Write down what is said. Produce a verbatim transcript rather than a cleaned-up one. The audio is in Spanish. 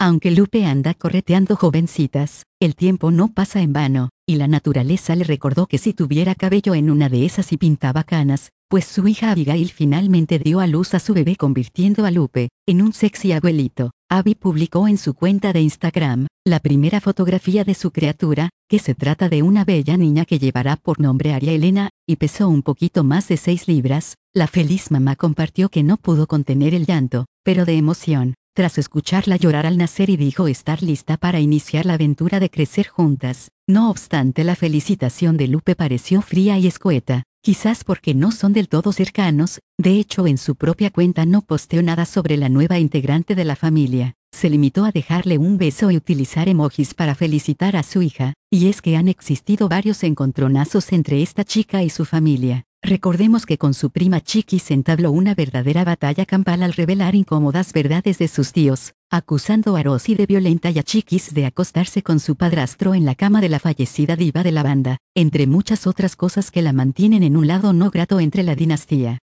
Aunque Lupe anda correteando jovencitas, el tiempo no pasa en vano, y la naturaleza le recordó que si tuviera cabello en una de esas y pintaba canas, pues su hija Abigail finalmente dio a luz a su bebé convirtiendo a Lupe en un sexy abuelito. Abby publicó en su cuenta de Instagram la primera fotografía de su criatura, que se trata de una bella niña que llevará por nombre Aria Elena, y pesó un poquito más de seis libras. La feliz mamá compartió que no pudo contener el llanto, pero de emoción, tras escucharla llorar al nacer, y dijo estar lista para iniciar la aventura de crecer juntas. No obstante, la felicitación de Lupe pareció fría y escueta, quizás porque no son del todo cercanos. De hecho, en su propia cuenta no posteó nada sobre la nueva integrante de la familia. Se limitó a dejarle un beso y utilizar emojis para felicitar a su hija, y es que han existido varios encontronazos entre esta chica y su familia. Recordemos que con su prima Chiquis entabló una verdadera batalla campal al revelar incómodas verdades de sus tíos, acusando a Rosy de violenta y a Chiquis de acostarse con su padrastro en la cama de la fallecida diva de la banda, entre muchas otras cosas que la mantienen en un lado no grato entre la dinastía.